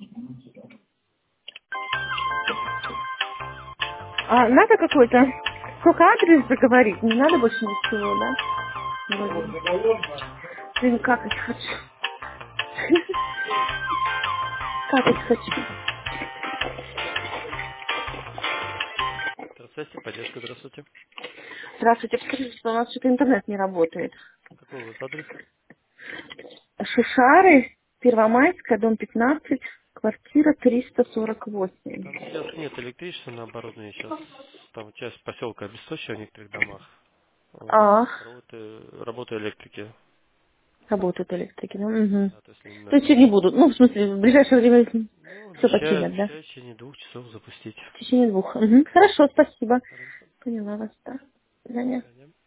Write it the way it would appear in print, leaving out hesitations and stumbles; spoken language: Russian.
А надо какой-то... Только адрес заговорить, не надо больше ничего, да? Вроде. Блин, какать хочу. Какать хочу. Здравствуйте, поддержка, здравствуйте. Здравствуйте, скажите, что у нас что-то интернет не работает. Какой у вас адрес? Шишары, Первомайская, дом 15, квартира Там 348. сейчас нет электричества на оборудовании, сейчас там часть поселка обесточена в некоторых домах. Вот. А, Работа электрики. работают электрики, да? Угу. Да, то есть То есть их не будут, ну, в смысле, в ближайшее время ну, все починят, да? обещают в течение 2 часов запустить. В течение 2. Угу. Хорошо, спасибо. Хорошо. Поняла вас, да. До До свидания. свидания.